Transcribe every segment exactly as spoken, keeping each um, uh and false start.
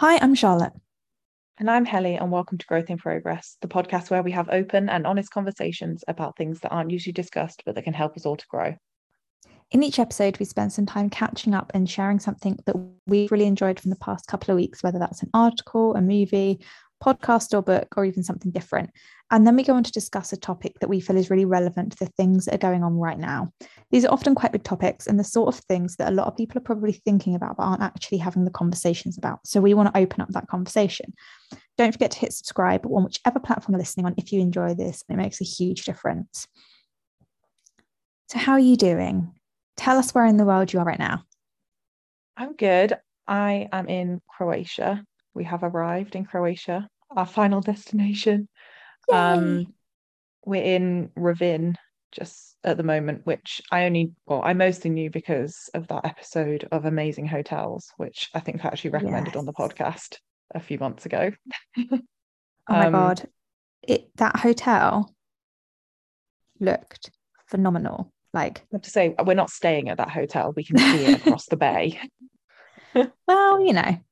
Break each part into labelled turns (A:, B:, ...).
A: Hi, I'm Charlotte.
B: And I'm Helly, and welcome to Growth in Progress, the podcast where we have open and honest conversations about things that aren't usually discussed, but that can help us all to grow.
A: In each episode, we spend some time catching up and sharing something that we've really enjoyed from the past couple of weeks, whether that's an article, a movie, podcast, or book, or even something different. And then we go on to discuss a topic that we feel is really relevant to the things that are going on right now. These are often quite big topics and the sort of things that a lot of people are probably thinking about, but aren't actually having the conversations about. So we want to open up that conversation. Don't forget to hit subscribe on whichever platform you're listening on if you enjoy this. It makes a huge difference. So how are you doing? Tell us where in the world you are right now.
B: I'm good. I am in Croatia. We have arrived in Croatia, our final destination.
A: Yay.
B: Um, we're in Ravin just at the moment, which I only, well, I mostly knew because of that episode of Amazing Hotels, which I think I actually recommended
A: Yes.
B: on the podcast a few months ago.
A: Oh my
B: um,
A: God. It that hotel looked phenomenal. Like,
B: I have to say, we're not staying at that hotel. We can see it across the bay.
A: well, you know.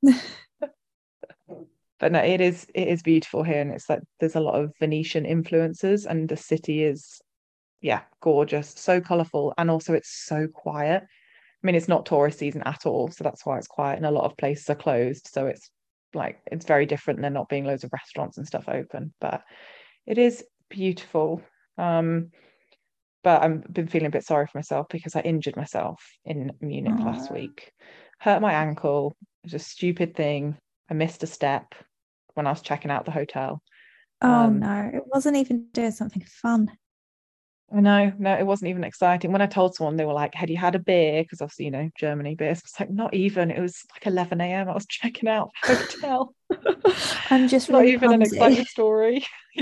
B: But no, it is it is beautiful here, and it's like there's a lot of Venetian influences, and the city is, yeah, gorgeous, so colourful, and also it's so quiet. I mean, it's not tourist season at all, so that's why it's quiet, and a lot of places are closed, so it's like it's very different than not being loads of restaurants and stuff open. But it is beautiful. Um, but I've been feeling a bit sorry for myself because I injured myself in Munich last
A: Oh,
B: week. Hurt my ankle. It was a stupid thing. I missed a step when I was checking out the hotel.
A: oh
B: Um,
A: no, it wasn't even doing something fun.
B: no, no, it wasn't even exciting. When I told someone, they were like, "Had you had a beer?" Because obviously, you know, Germany beers. It's like not even. It was like eleven a m. I was checking out the hotel.
A: I'm just
B: Not
A: really
B: even an
A: clumsy.
B: exciting story. Yeah.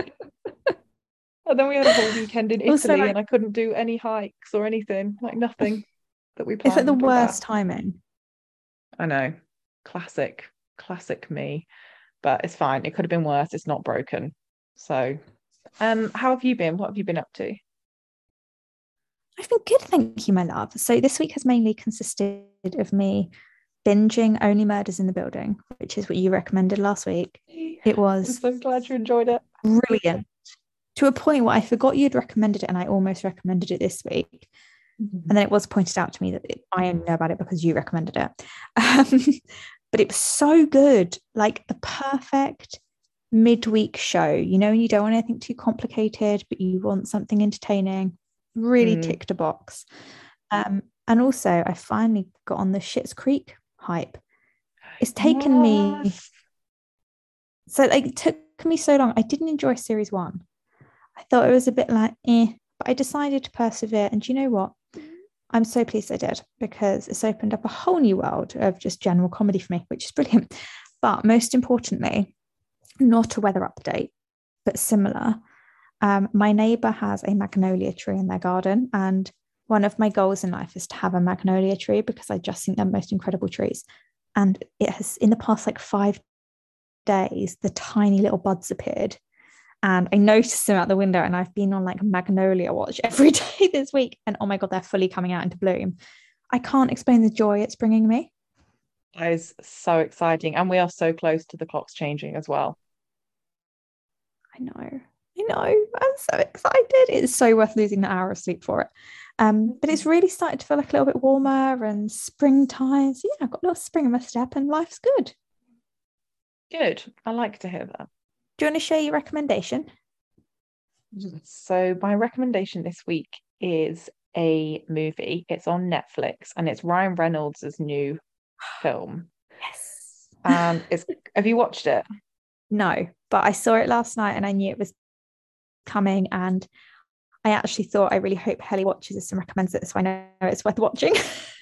B: And then we had a whole weekend in
A: Also,
B: Italy,
A: like,
B: and I couldn't do any hikes or anything, like nothing that we
A: it's like the
B: planned. But
A: worst timing.
B: I know, classic, classic me. But it's fine. It could have been worse. It's not broken. So, um, how have you been? What have you been up to?
A: I've been good, thank you, my love. So this week has mainly consisted of me binging Only Murders in the Building, which is what you recommended last week. It
B: I'm
A: was
B: so glad you enjoyed it.
A: brilliant to a point where I forgot you'd recommended it and I almost recommended it this week. And then it was pointed out to me that it, I only know about it because you recommended it. Um, but it was so good, like the perfect midweek show. You know, and you don't want anything too complicated, but you want something entertaining. Really
B: Mm.
A: ticked a box. Um, and also, I finally got on the Schitt's Creek hype. It's taken me
B: Yes.
A: so like it took me so long. I didn't enjoy series one. I thought it was a bit like eh, but I decided to persevere. And do you know what? I'm so pleased I did because it's opened up a whole new world of just general comedy for me, which is brilliant. But most importantly, not a weather update, but similar. Um, my neighbor has a magnolia tree in their garden, and one of my goals in life is to have a magnolia tree because I just think they're the most incredible trees. And it has, in the past like five days, the tiny little buds appeared. And I noticed them out the window, and I've been on like magnolia watch every day this week. And oh my God, they're fully coming out into bloom. I can't explain the joy it's bringing me.
B: That is so exciting. And we are so close to the clocks changing as well.
A: I know, I know. I'm so excited. It's so worth losing the hour of sleep for it. Um, but it's really started to feel like a little bit warmer and springtime. So yeah, I've got a little spring in my step and life's good.
B: Good. I like to hear that.
A: Do you want to share your recommendation?
B: So my recommendation this week is a movie. It's on Netflix and it's Ryan Reynolds' new film.
A: Yes.
B: And it's have you watched it?
A: No, but I saw it last night and I knew it was coming. And I actually thought I really hope Helly watches this and recommends it so I know it's worth watching.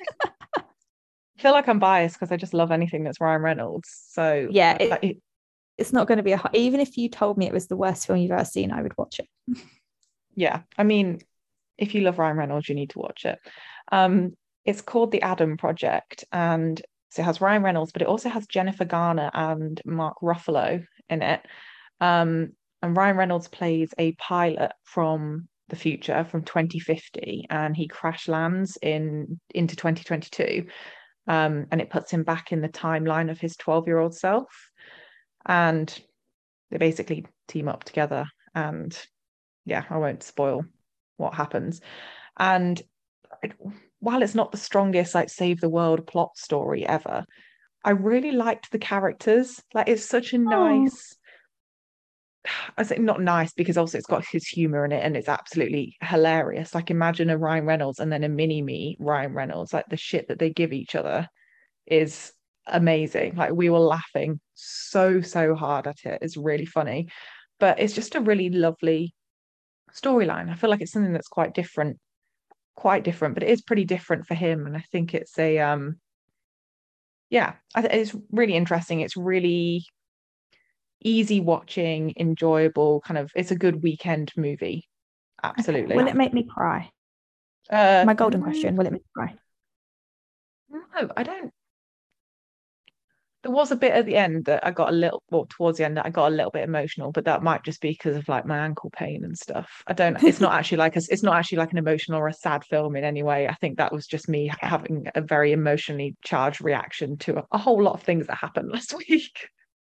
B: I feel like I'm biased because I just love anything that's Ryan Reynolds. So
A: yeah, it,
B: I,
A: it's not going to be a even if you told me it was the worst film you've ever seen, I would watch it.
B: yeah, I mean, if you love Ryan Reynolds, you need to watch it. Um, it's called The Adam Project, and so it has Ryan Reynolds, but it also has Jennifer Garner and Mark Ruffalo in it. Um, and Ryan Reynolds plays a pilot from the future, from twenty fifty, and he crash lands in into twenty twenty-two. um, and it puts him back in the timeline of his twelve-year-old self. And they basically team up together. And yeah, I won't spoil what happens. And it, while it's not the strongest like save the world plot story ever, I really liked the characters. Like, it's such a nice, I say not nice because also it's got his humor in it and it's absolutely hilarious. Like, imagine a Ryan Reynolds and then a mini me Ryan Reynolds. Like, the shit that they give each other is amazing. Like, we were laughing so so hard at it. It's really funny, but it's just a really lovely storyline. I feel like it's something that's quite different, quite different, but it is pretty different for him. And I think it's a um yeah, I th- it's really interesting. It's really easy watching, enjoyable, kind of, it's a good weekend movie. Absolutely.
A: Okay. Will it make me cry?
B: Uh,
A: My golden
B: mm,
A: question, will it make me cry?
B: no, I don't. There was a bit at the end that I got a little, well, towards the end that I got a little bit emotional, but that might just be because of like my ankle pain and stuff. I don't, it's not actually like a, it's not actually like an emotional or a sad film in any way. I think that was just me
A: Okay.
B: having a very emotionally charged reaction to a, a whole lot of things that happened last week.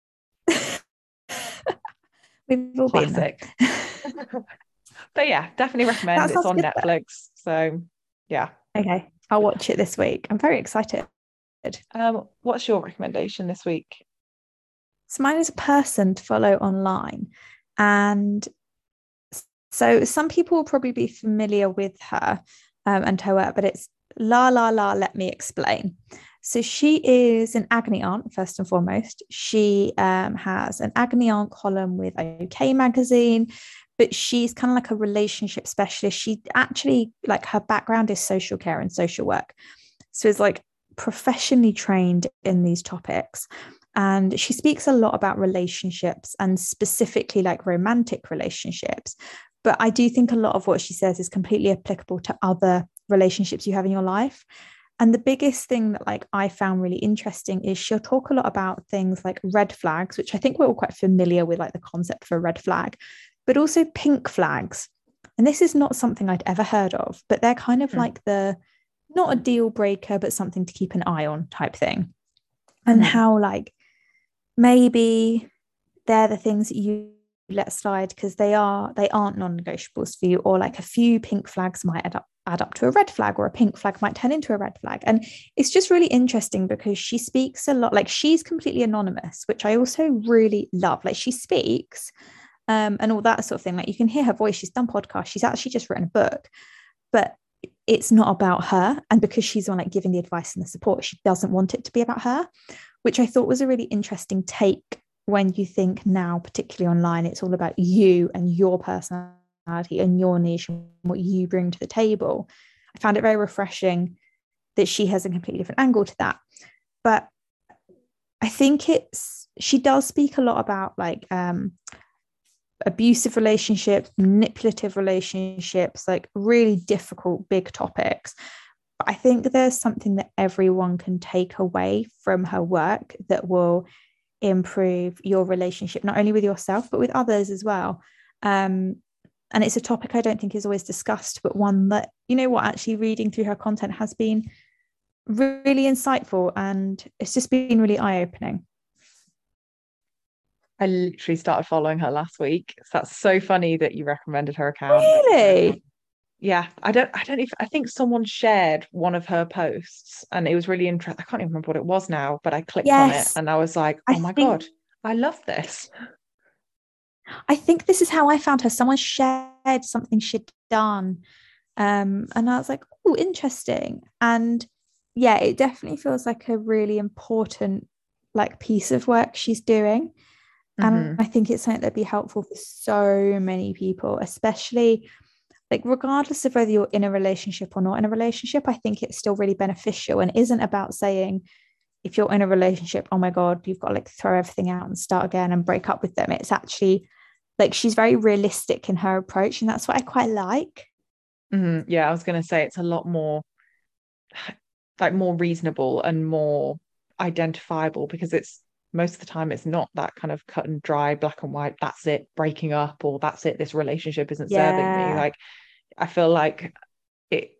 A: We've all been there.
B: Classic. But yeah, definitely recommend.
A: That
B: It's
A: sounds
B: on
A: good though.
B: Netflix. So yeah.
A: Okay, I'll watch it this week. I'm very excited.
B: Um, what's your recommendation this week?
A: So mine is a person to follow online. And so some people will probably be familiar with her um, and her work, but it's La La La, Let Me Explain. So she is an agony aunt, first and foremost. She um, has an agony aunt column with OK Magazine, but she's kind of like a relationship specialist. She actually, like, her background is social care and social work. So it's like professionally trained in these topics. And she speaks a lot about relationships and specifically like romantic relationships. But I do think a lot of what she says is completely applicable to other relationships you have in your life. And the biggest thing that like I found really interesting is she'll talk a lot about things like red flags, which I think we're all quite familiar with, like the concept for a red flag, but also pink flags. And this is not something I'd ever heard of, but they're kind of
B: Hmm.
A: like the not a deal breaker, but something to keep an eye on type thing. And
B: Mhm.
A: how like maybe they're the things that you let slide because they are they aren't non-negotiables for you, or like a few pink flags might add up add up to a red flag, or a pink flag might turn into a red flag. And it's just really interesting because she speaks a lot, like she's completely anonymous, which I also really love. Like she speaks um, and all that sort of thing. Like you can hear her voice. She's done podcasts. She's actually just written a book, but it's not about her. And because she's on like giving the advice and the support, she doesn't want it to be about her, which I thought was a really interesting take when you think now, particularly online, it's all about you and your personality and your niche and what you bring to the table. I found it very refreshing that she has a completely different angle to that. But I think it's, she does speak a lot about like um, abusive relationships, manipulative relationships, like really difficult, big topics. But I think there's something that everyone can take away from her work that will improve your relationship, not only with yourself, but with others as well. Um, and it's a topic I don't think is always discussed, but one that, you know what, actually reading through her content has been really insightful and it's just been really eye-opening.
B: I literally started following her last week. So that's so funny that you recommended her account.
A: Really?
B: Yeah, I don't I don't even I think someone shared one of her posts and it was really interesting. I can't even remember what it was now, but I clicked on it
A: Yes.
B: and I was like,
A: I
B: oh my
A: think
B: God, I love this.
A: I think this is how I found her. Someone shared something she'd done. Um, and I was like, oh, interesting. And yeah, it definitely feels like a really important like piece of work she's doing. And
B: Hmm.
A: I think it's something that'd be helpful for so many people, especially like regardless of whether you're in a relationship or not in a relationship. I think it's still really beneficial and isn't about saying if you're in a relationship, oh my God, you've got to like throw everything out and start again and break up with them. It's actually like she's very realistic in her approach, and that's what I quite like.
B: Hmm. Yeah, I was gonna say it's a lot more like more reasonable and more identifiable because it's most of the time it's not that kind of cut and dry, black and white, that's it, breaking up, or that's it, this relationship isn't serving me.
A: Yeah.
B: Like I feel like it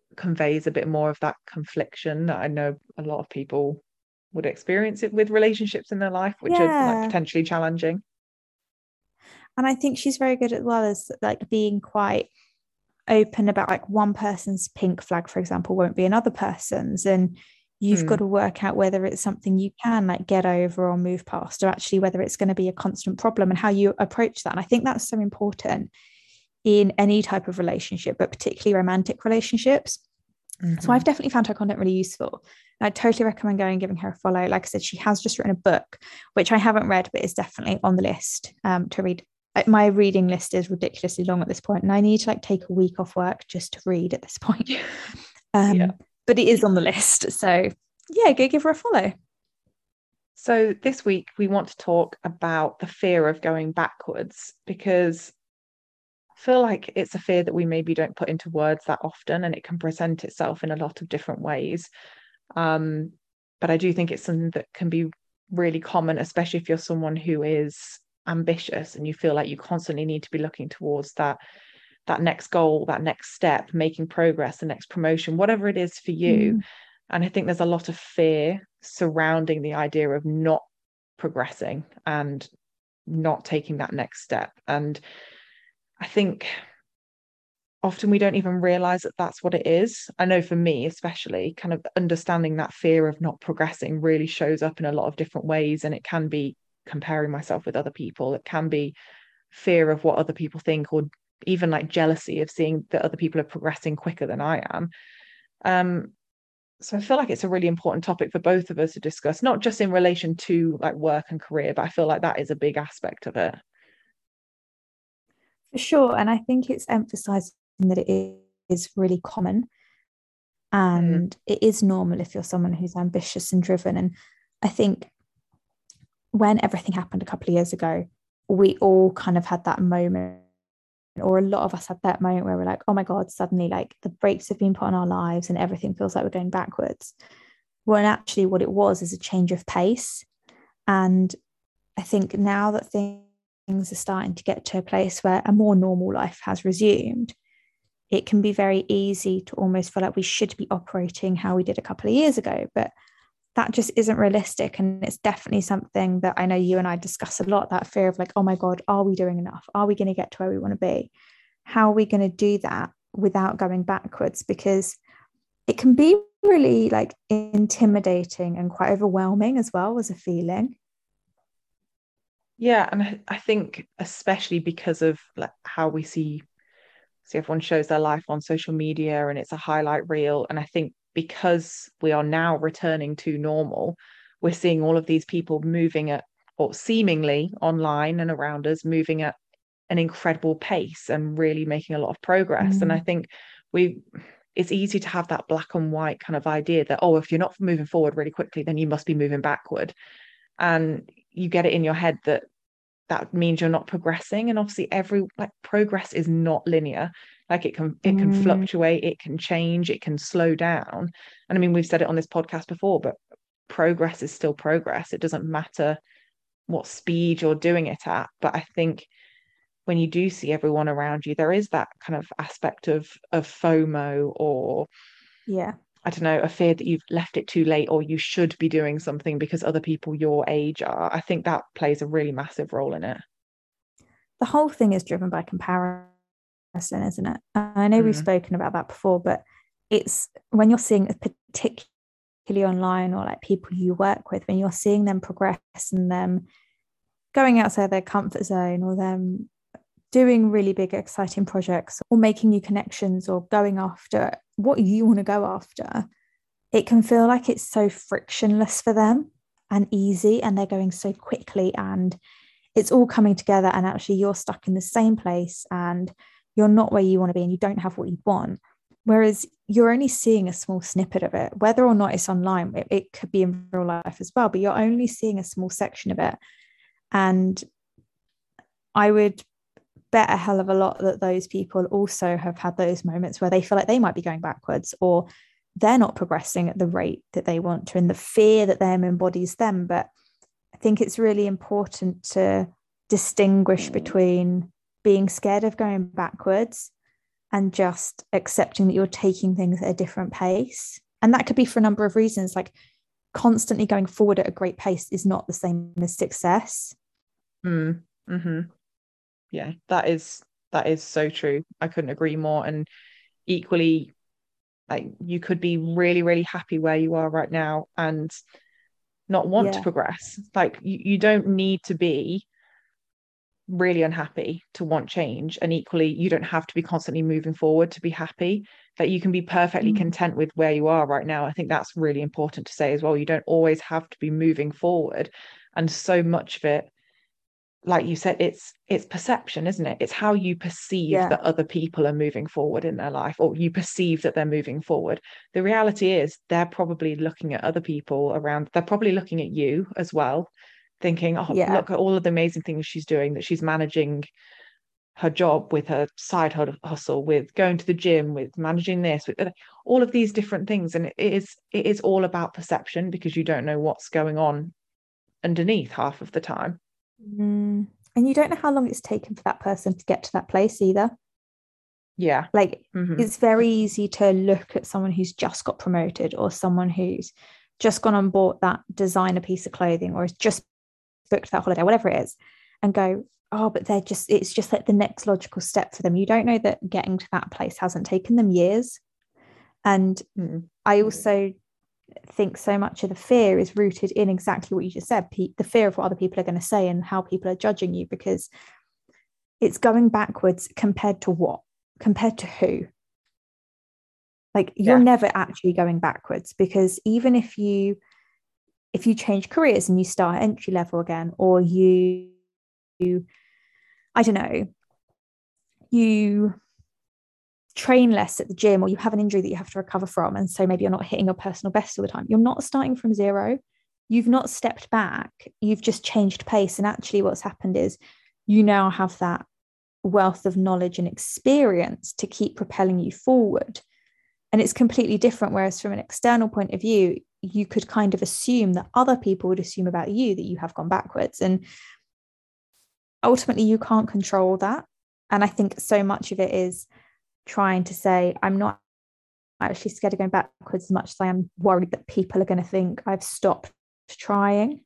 B: conveys a bit more of that confliction that I know a lot of people would experience it with relationships in their life, which are like
A: Yeah.
B: potentially challenging.
A: And I think she's very good as well as like being quite open about like one person's pink flag, for example, won't be another person's. And you've
B: Mm.
A: got to work out whether it's something you can like get over or move past, or actually whether it's going to be a constant problem and how you approach that. And I think that's so important in any type of relationship, but particularly romantic relationships. Mm-hmm. So I've definitely found her content really useful. I totally recommend going and giving her a follow. Like I said, she has just written a book, which I haven't read, but is definitely on the list um, to read. My reading list is ridiculously long at this point, and I need to like take a week off work just to read at this point. Um, yeah. But it is on the list. So yeah, go give her a follow.
B: So this week we want to talk about the fear of going backwards, because I feel like it's a fear that we maybe don't put into words that often, and it can present itself in a lot of different ways. Um, but I do think it's something that can be really common, especially if you're someone who is ambitious and you feel like you constantly need to be looking towards that that next goal, that next step, making progress, the next promotion, whatever it is for you. Mm. And I think there's a lot of fear surrounding the idea of not progressing and not taking that next step. And I think often we don't even realize that that's what it is. I know for me, especially, kind of understanding that fear of not progressing really shows up in a lot of different ways. And it can be comparing myself with other people. It can be fear of what other people think, or even like jealousy of seeing that other people are progressing quicker than I am. Um, so I feel like it's a really important topic for both of us to discuss, not just in relation to like work and career, but I feel like that is a big aspect of it.
A: For sure. And I think it's emphasizing that it is really common and mm. it is normal if you're someone who's ambitious and driven. And I think when everything happened a couple of years ago, we all kind of had that moment, or a lot of us had that moment where we're like, oh my God, suddenly like the brakes have been put on our lives and everything feels like we're going backwards. When actually what it was is a change of pace. And I think now that things are starting to get to a place where a more normal life has resumed, it can be very easy to almost feel like we should be operating how we did a couple of years ago. But that just isn't realistic. And it's definitely something that I know you and I discuss a lot, that fear of like, oh my God, are we doing enough? Are we going to get to where we want to be? How are we going to do that without going backwards? Because it can be really like intimidating and quite overwhelming as well as a feeling.
B: Yeah, and I think especially because of like how we see, see everyone shows their life on social media and it's a highlight reel. And I think because we are now returning to normal, we're seeing all of these people moving at, or seemingly online and around us, moving at an incredible pace and really making a lot of progress. Mm. And I think we, it's easy to have that black and white kind of idea that, oh, if you're not moving forward really quickly, then you must be moving backward. And you get it in your head that that means you're not progressing. And obviously every like progress is not linear. Like it can it can mm. fluctuate, it can change, it can slow down. And I mean, we've said it on this podcast before, but progress is still progress. It doesn't matter what speed you're doing it at. But I think when you do see everyone around you, there is that kind of aspect of of FOMO, or
A: yeah,
B: I don't know, a fear that you've left it too late, or you should be doing something because other people your age are. I think that plays a really massive role in it.
A: The whole thing is driven by comparison, isn't it? I know mm. we've spoken about that before, but it's when you're seeing it particularly online, or like people you work with, when you're seeing them progress and them going outside their comfort zone, or them doing really big, exciting projects, or making new connections, or going after what you want to go after, it can feel like it's so frictionless for them and easy, and they're going so quickly, and it's all coming together, and actually you're stuck in the same place and you're not where you want to be and you don't have what you want. Whereas you're only seeing a small snippet of it, whether or not it's online. It, it could be in real life as well, but you're only seeing a small section of it. And I would bet a hell of a lot that those people also have had those moments where they feel like they might be going backwards, or they're not progressing at the rate that they want to, and the fear that them embodies them. But I think it's really important to distinguish between being scared of going backwards and just accepting that you're taking things at a different pace. And that could be for a number of reasons. Like constantly going forward at a great pace is not the same as success.
B: Mm, mm-hmm. Yeah, that is that is so true. I couldn't agree more. And equally, like you could be really, really happy where you are right now and not want to
A: Yeah.
B: progress. Like you, you don't need to be really unhappy to want change. And equally, you don't have to be constantly moving forward to be happy. That you can be perfectly
A: Mm.
B: content with where you are right now. I think that's really important to say as well. You don't always have to be moving forward. And so much of it, like you said, it's it's perception, isn't it? It's how you perceive
A: Yeah.
B: that other people are moving forward in their life, or you perceive that they're moving forward. The reality is they're probably looking at other people around, they're probably looking at you as well, thinking, oh,
A: Yeah.
B: look at all of the amazing things she's doing, that she's managing her job with her side hustle, with going to the gym, with managing this, with all of these different things. And it is it is all about perception, because you don't know what's going on underneath half of the time.
A: Mm. And you don't know how long it's taken for that person to get to that place either.
B: Yeah.
A: Like
B: Mm-hmm.
A: it's very easy to look at someone who's just got promoted or someone who's just gone and bought that designer piece of clothing or has just booked that holiday, whatever it is, and go, oh, but they're just, it's just like the next logical step for them. You don't know that getting to that place hasn't taken them years. And
B: Mm-hmm.
A: I also think so much of the fear is rooted in exactly what you just said, Pete, the fear of what other people are going to say and how people are judging you, because it's going backwards compared to what? Compared to who? Like you're
B: Yeah.
A: never actually going backwards, because even if you if you change careers and you start entry level again, or you, you I don't know, you train less at the gym, or you have an injury that you have to recover from, and so maybe you're not hitting your personal best all the time, you're not starting from zero. You've not stepped back, you've just changed pace. And actually what's happened is you now have that wealth of knowledge and experience to keep propelling you forward. And it's completely different. Whereas from an external point of view, you could kind of assume that other people would assume about you that you have gone backwards. And ultimately, you can't control that. And I think so much of it is trying to say, I'm not actually scared of going backwards as much as I am worried that people are going to think I've stopped trying.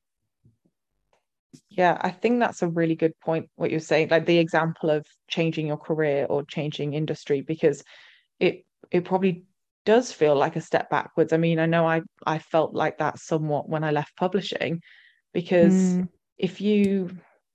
B: Yeah, I think that's a really good point, what you're saying, like the example of changing your career or changing industry, because it it probably does feel like a step backwards. I mean, I know I I felt like that somewhat when I left publishing, because
A: Mm.
B: if you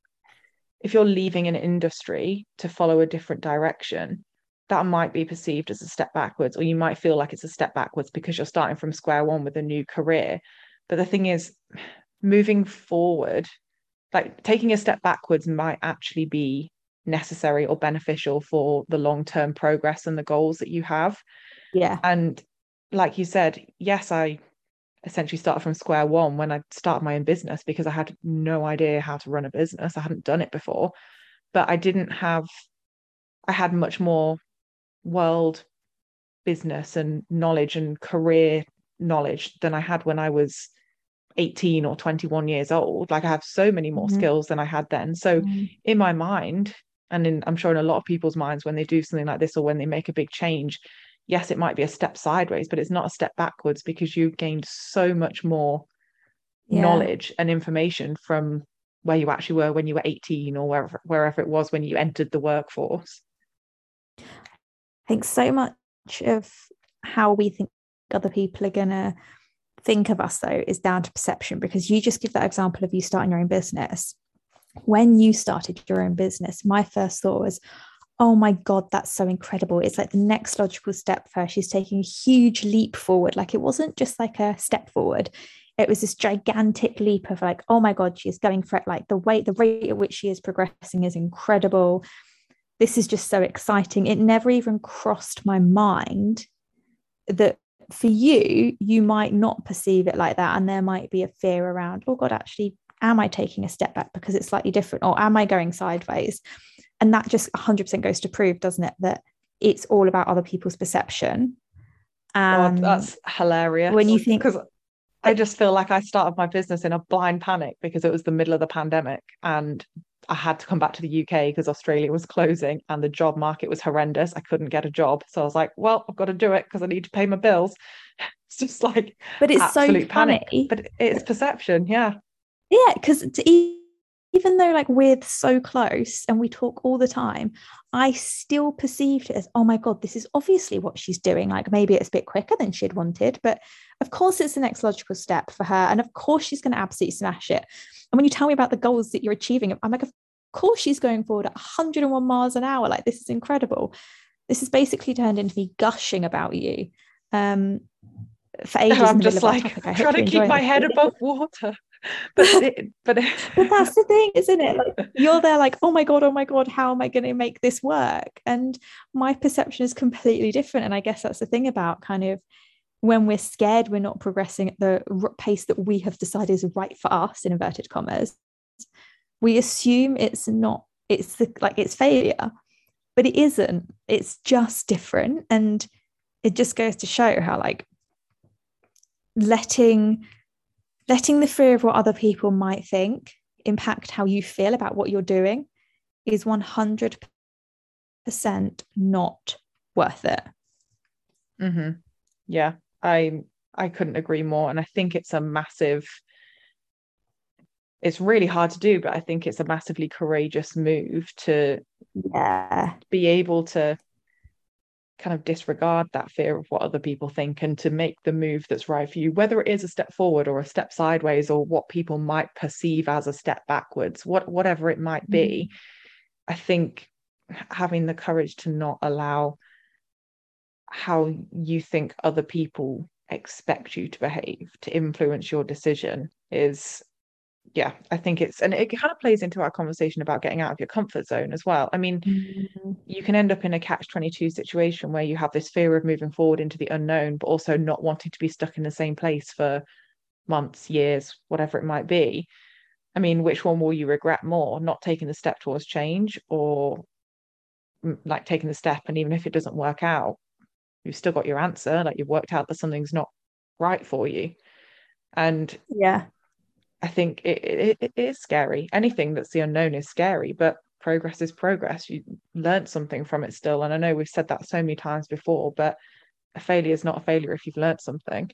B: if you're leaving an industry to follow a different direction, that might be perceived as a step backwards, or you might feel like it's a step backwards because you're starting from square one with a new career. But the thing is, moving forward, like taking a step backwards might actually be necessary or beneficial for the long-term progress and the goals that you have.
A: Yeah.
B: And like you said, yes, I essentially started from square one when I started my own business, because I had no idea how to run a business. I hadn't done it before, but I didn't have, I had much more world business and knowledge and career knowledge than I had when I was eighteen or twenty-one years old. Like I have so many more
A: Mm-hmm.
B: skills than I had then. So
A: Mm.
B: in my mind, and in, I'm sure in a lot of people's minds, when they do something like this or when they make a big change, yes, it might be a step sideways, but it's not a step backwards, because you've gained so much more
A: Yeah.
B: knowledge and information from where you actually were when you were eighteen, or wherever wherever it was when you entered the workforce.
A: I think so much of how we think other people are going to think of us, though, is down to perception, because you just give that example of you starting your own business. When you started your own business, my first thought was, oh my God, that's so incredible. It's like the next logical step for her. She's taking a huge leap forward. Like it wasn't just like a step forward. It was this gigantic leap of like, oh my God, she's going for it. Like the way, the rate at which she is progressing is incredible. This is just so exciting. It never even crossed my mind that for you, you might not perceive it like that. And there might be a fear around, oh God, actually, am I taking a step back because it's slightly different? Or am I going sideways? And that just one hundred percent goes to prove, doesn't it, that it's all about other people's perception.
B: God,
A: And
B: that's hilarious.
A: when you think,
B: Because I just feel like I started my business in a blind panic, because it was the middle of the pandemic and I had to come back to the U K because Australia was closing and the job market was horrendous. I couldn't get a job. So I was like, well, I've got to do it because I need to pay my bills. It's just like
A: But it's so
B: absolute panic.
A: funny.
B: But it's perception, yeah.
A: Yeah, because even though like we're so close and we talk all the time, I still perceived it as, oh my God, this is obviously what she's doing. Like maybe it's a bit quicker than she'd wanted, but of course it's the next logical step for her. And of course she's going to absolutely smash it. And when you tell me about the goals that you're achieving, I'm like, of course she's going forward at one hundred one miles an hour. Like this is incredible. This has basically turned into me gushing about you. Um, for ages,
B: I'm
A: in the
B: just
A: middle
B: like
A: of our topic. I
B: trying to keep my head above water. But it, but it...
A: but that's the thing, isn't it? Like you're there like, oh my God, oh my God, how am I going to make this work? And my perception is completely different. And I guess that's the thing about kind of when we're scared, we're not progressing at the pace that we have decided is right for us, in inverted commas. We assume it's not, it's the, like it's failure, but it isn't. It's just different. And it just goes to show how like letting letting the fear of what other people might think impact how you feel about what you're doing is one hundred percent not worth it.
B: Mm-hmm. Yeah, I I couldn't agree more. And I think it's a massive, it's really hard to do, but I think it's a massively courageous move to
A: yeah.
B: be able to kind of disregard that fear of what other people think and to make the move that's right for you, whether it is a step forward or a step sideways or what people might perceive as a step backwards, what whatever it might be. Mm-hmm. I think having the courage to not allow how you think other people expect you to behave to influence your decision is, yeah, I think it's, and it kind of plays into our conversation about getting out of your comfort zone as well. I mean, mm-hmm. you can end up in a catch twenty-two situation where you have this fear of moving forward into the unknown, but also not wanting to be stuck in the same place for months, years, whatever it might be. I mean, which one will you regret more? Not taking the step towards change, or like taking the step and even if it doesn't work out, you've still got your answer, like you've worked out that something's not right for you. And
A: yeah,
B: I think it, it, it is scary. Anything that's the unknown is scary, but progress is progress. You learned something from it still. And I know we've said that so many times before, but a failure is not a failure if you've learned something.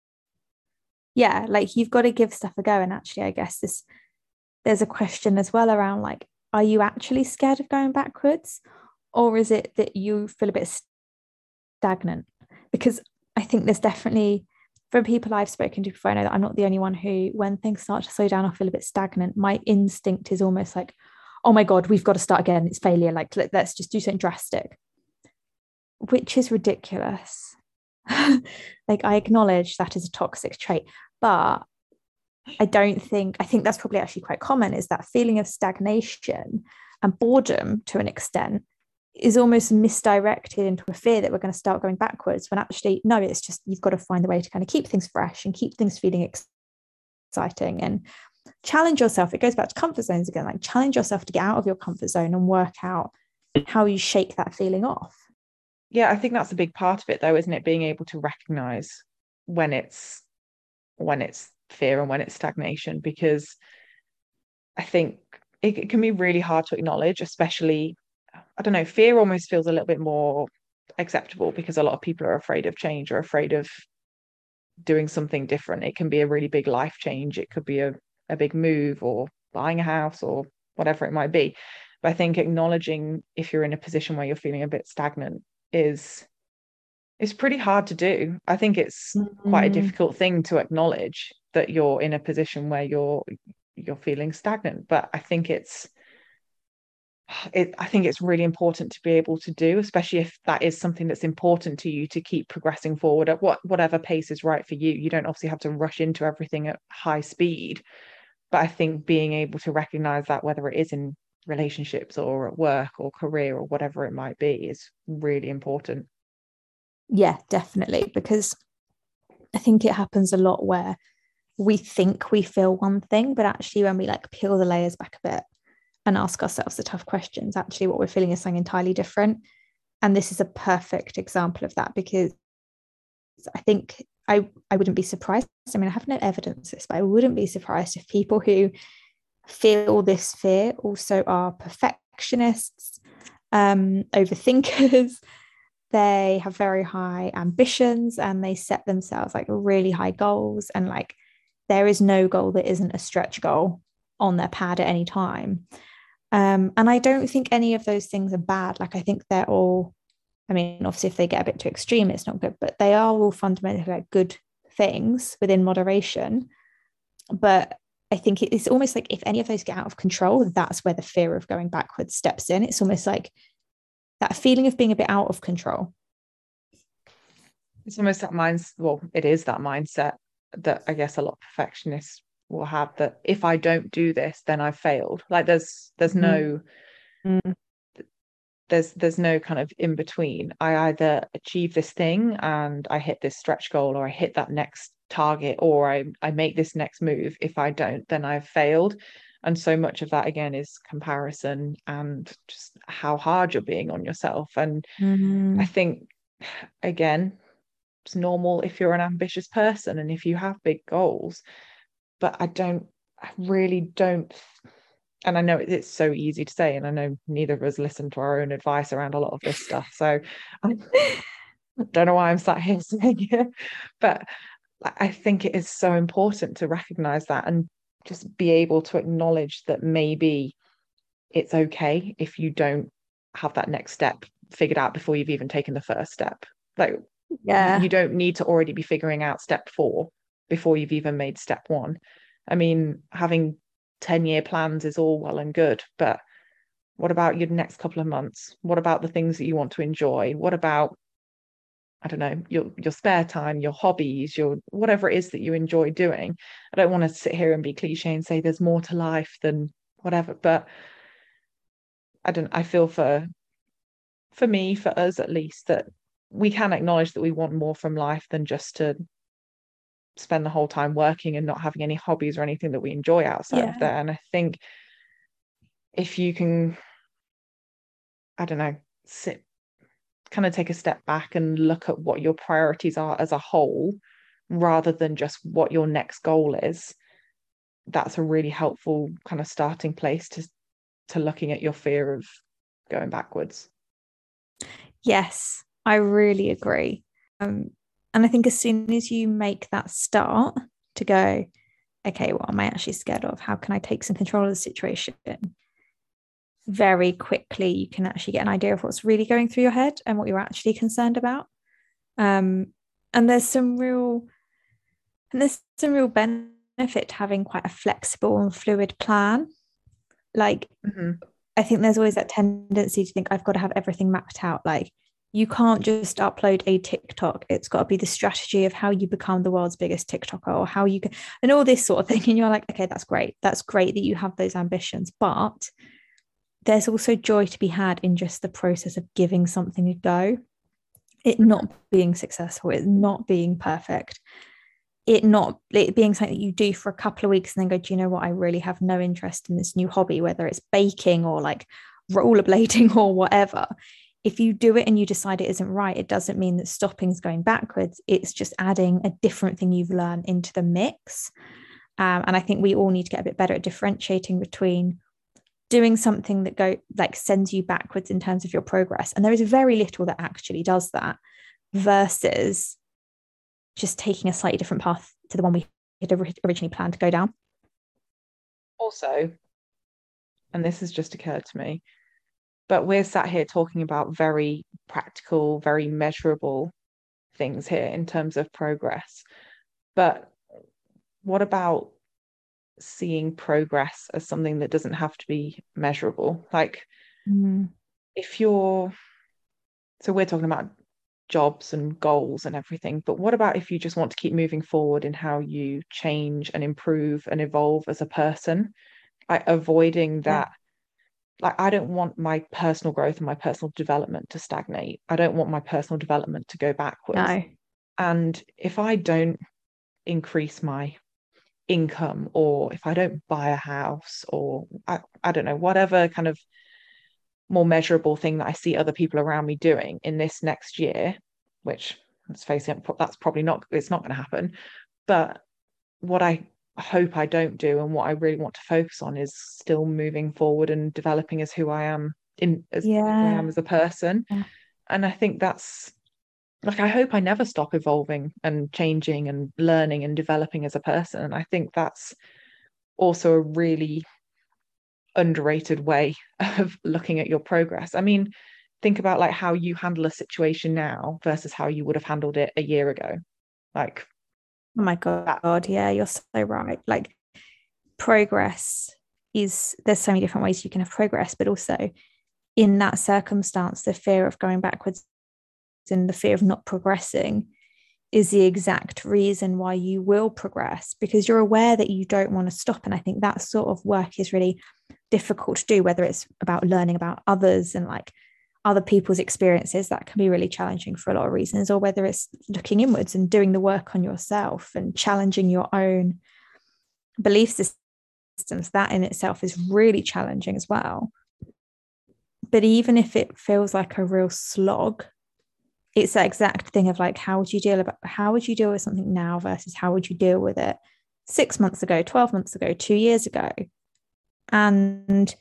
A: Yeah, like you've got to give stuff a go. And actually, I guess this there's a question as well around like, are you actually scared of going backwards? Or is it that you feel a bit stagnant? Because I think there's definitely, from people I've spoken to before, I know that I'm not the only one who, when things start to slow down or feel a bit stagnant, my instinct is almost like, oh my God, we've got to start again. It's failure. Like, let, let's just do something drastic, which is ridiculous. Like, I acknowledge that is a toxic trait, but I don't think, I think that's probably actually quite common, is that feeling of stagnation and boredom to an extent is almost misdirected into a fear that we're going to start going backwards, when actually, no, it's just, you've got to find a way to kind of keep things fresh and keep things feeling exciting and challenge yourself. It goes back to comfort zones again, like challenge yourself to get out of your comfort zone and work out how you shake that feeling off.
B: Yeah, I think that's a big part of it though, isn't it? Being able to recognize when it's when it's fear and when it's stagnation, because I think it, it can be really hard to acknowledge, especially, I don't know, fear almost feels a little bit more acceptable because a lot of people are afraid of change or afraid of doing something different. It can be a really big life change. It could be a, a big move or buying a house or whatever it might be. But I think acknowledging if you're in a position where you're feeling a bit stagnant is is pretty hard to do. I think it's mm-hmm. quite a difficult thing to acknowledge that you're in a position where you're you're feeling stagnant. But I think it's It, I think it's really important to be able to do, especially if that is something that's important to you, to keep progressing forward at what whatever pace is right for you. You don't obviously have to rush into everything at high speed, but I think being able to recognize that, whether it is in relationships or at work or career or whatever it might be, is really important.
A: Yeah, definitely, because I think it happens a lot where we think we feel one thing, but actually when we like peel the layers back a bit and ask ourselves the tough questions, actually what we're feeling is something entirely different. And this is a perfect example of that, because I think I, I wouldn't be surprised. I mean, I have no evidence of this, but I wouldn't be surprised if people who feel this fear also are perfectionists, um, overthinkers. They have very high ambitions and they set themselves like really high goals. And like there is no goal that isn't a stretch goal on their pad at any time. Um, and I don't think any of those things are bad. Like I think they're all, I mean, obviously if they get a bit too extreme, it's not good, but they are all fundamentally like good things within moderation. But I think it's almost like if any of those get out of control, that's where the fear of going backwards steps in. It's almost like that feeling of being a bit out of control.
B: It's almost that mindset. Well, it is that mindset that I guess a lot of perfectionists will have, that if I don't do this, then I've failed. Like there's there's no
A: mm.
B: there's there's no kind of in between. I either achieve this thing and I hit this stretch goal, or I hit that next target, or I I make this next move. If I don't, then I've failed. And so much of that again is comparison and just how hard you're being on yourself. And
A: mm.
B: I think again, it's normal if you're an ambitious person and if you have big goals, but I don't I really don't, and I know it's so easy to say, and I know neither of us listen to our own advice around a lot of this stuff, so I don't know why I'm sat here saying it, but I think it is so important to recognize that and just be able to acknowledge that maybe it's okay if you don't have that next step figured out before you've even taken the first step. Like
A: yeah,
B: you don't need to already be figuring out step four before you've even made step one. I mean, having ten year plans is all well and good, but what about your next couple of months? What about the things that you want to enjoy? What about, I don't know, your your spare time, your hobbies, your whatever it is that you enjoy doing? I don't want to sit here and be cliche and say there's more to life than whatever, but I don't I feel for for me, for us at least, that we can acknowledge that we want more from life than just to spend the whole time working and not having any hobbies or anything that we enjoy outside
A: yeah.
B: of there. And I think if you can, I don't know, sit, kind of take a step back and look at what your priorities are as a whole, rather than just what your next goal is, that's a really helpful kind of starting place to to looking at your fear of going backwards.
A: Yes, I really agree. Um, and I think as soon as you make that start to go, okay, what am I actually scared of? How can I take some control of the situation? Very quickly, you can actually get an idea of what's really going through your head and what you're actually concerned about. Um, and there's some real, and there's some real benefit to having quite a flexible and fluid plan. Like,
B: mm-hmm.
A: I think there's always that tendency to think I've got to have everything mapped out. Like you can't just upload a TikTok. It's got to be the strategy of how you become the world's biggest TikToker, or how you can, and all this sort of thing. And you're like, okay, that's great. That's great that you have those ambitions. But there's also joy to be had in just the process of giving something a go. It not being successful, it not being perfect, it not it being something that you do for a couple of weeks and then go, do you know what? I really have no interest in this new hobby, whether it's baking or like rollerblading or whatever. If you do it and you decide it isn't right, it doesn't mean that stopping is going backwards. It's just adding a different thing you've learned into the mix. Um, and I think we all need to get a bit better at differentiating between doing something that go like sends you backwards in terms of your progress. And there is very little that actually does that, versus just taking a slightly different path to the one we had originally planned to go down.
B: Also, and this has just occurred to me, but we're sat here talking about very practical, very measurable things here in terms of progress. But what about seeing progress as something that doesn't have to be measurable? Like,
A: mm.
B: if you're, so we're talking about jobs and goals and everything, but what about if you just want to keep moving forward in how you change and improve and evolve as a person, like avoiding that. Yeah. Like, I don't want my personal growth and my personal development to stagnate. I don't want my personal development to go backwards.
A: No.
B: And if I don't increase my income, or if I don't buy a house, or I, I don't know, whatever kind of more measurable thing that I see other people around me doing in this next year, which, let's face it, that's probably not, it's not going to happen. But what I hope I don't do, and what I really want to focus on is still moving forward and developing as who I am in as who I am
A: Yeah.
B: as a person. And I think that's like, I hope I never stop evolving and changing and learning and developing as a person. And I think that's also a really underrated way of looking at your progress. I mean, think about like how you handle a situation now versus how you would have handled it a year ago. Like,
A: Oh my
B: that.
A: God. Yeah, you're so right. Like progress is, there's so many different ways you can have progress, but also in that circumstance, the fear of going backwards and the fear of not progressing is the exact reason why you will progress, because you're aware that you don't want to stop. And I think that sort of work is really difficult to do, whether it's about learning about others and like other people's experiences, that can be really challenging for a lot of reasons, or whether it's looking inwards and doing the work on yourself and challenging your own belief systems. That in itself is really challenging as well. But even if it feels like a real slog, it's that exact thing of like, how would you deal about how would you deal with something now versus how would you deal with it six months ago, twelve months ago, two years ago? And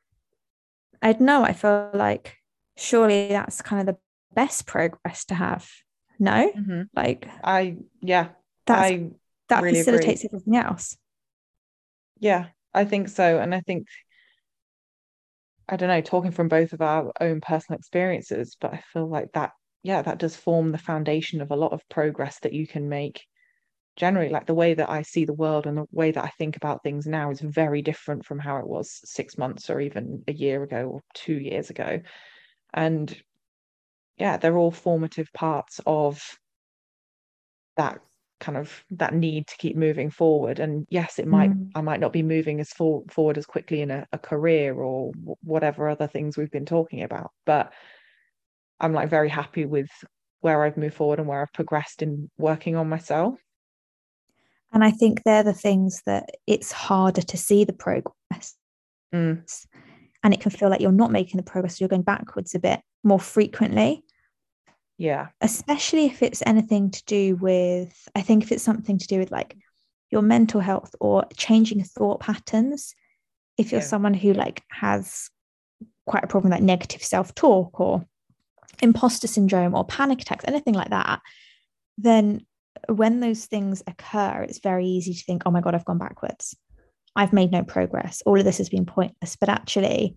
A: I don't know, I feel like surely that's kind of the best progress to have. No?
B: Mm-hmm.
A: Like
B: I yeah,
A: that's
B: I
A: that
B: really agree.
A: facilitates everything else.
B: Yeah, I think so. And I think, I don't know, talking from both of our own personal experiences, but I feel like that, yeah, that does form the foundation of a lot of progress that you can make generally. Like the way that I see the world and the way that I think about things now is very different from how it was six months or even a year ago or two years ago. And yeah, they're all formative parts of that kind of that need to keep moving forward. And yes, it might
A: Mm.
B: I might not be moving as for, forward as quickly in a, a career or w- whatever other things we've been talking about, but I'm like very happy with where I've moved forward and where I've progressed in working on myself.
A: And I think they're the things that it's harder to see the progress.
B: Mm,
A: And it can feel like you're not making the progress, you're going backwards a bit more frequently,
B: yeah,
A: especially if it's anything to do with, I think if it's something to do with like your mental health or changing thought patterns, if you're
B: yeah,
A: someone who like has quite a problem like negative self-talk or imposter syndrome or panic attacks, anything like that, then when those things occur, it's very easy to think, oh my God, I've gone backwards. I've made no progress. All of this has been pointless. But actually,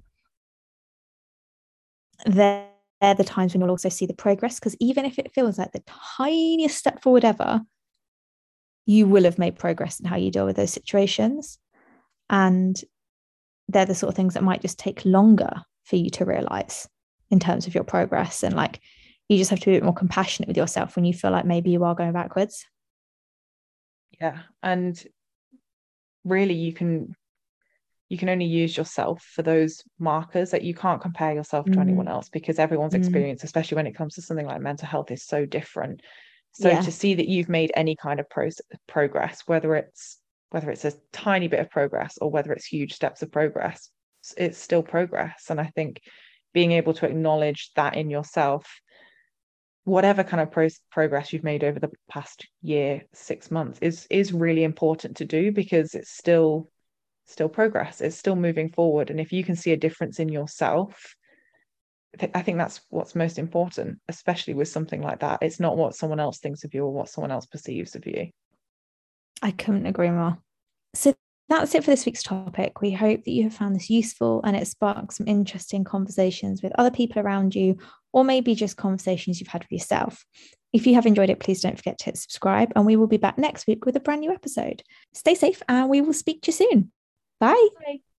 A: they're, they're the times when you'll also see the progress, because even if it feels like the tiniest step forward ever, you will have made progress in how you deal with those situations. And they're the sort of things that might just take longer for you to realize in terms of your progress. And like, you just have to be a bit more compassionate with yourself when you feel like maybe you are going backwards.
B: yeah. And really, you can you can only use yourself for those markers. That you can't compare yourself to anyone
A: Mm,
B: else, because everyone's
A: mm,
B: experience, especially when it comes to something like mental health, is so different. So
A: yeah.
B: to see that you've made any kind of pro- progress, whether it's whether it's a tiny bit of progress or whether it's huge steps of progress, it's still progress. And I think being able to acknowledge that in yourself, whatever kind of pro- progress you've made over the past year, six months, is is really important to do, because it's still still progress. It's still moving forward. And if you can see a difference in yourself, I think that's what's most important, especially with something like that. It's not what someone else thinks of you or what someone else perceives of you.
A: I couldn't agree more. So that's it for this week's topic. We hope that you have found this useful and it sparks some interesting conversations with other people around you, or maybe just conversations you've had with yourself. If you have enjoyed it, please don't forget to hit subscribe, and we will be back next week with a brand new episode. Stay safe, and we will speak to you soon. Bye.
B: Bye.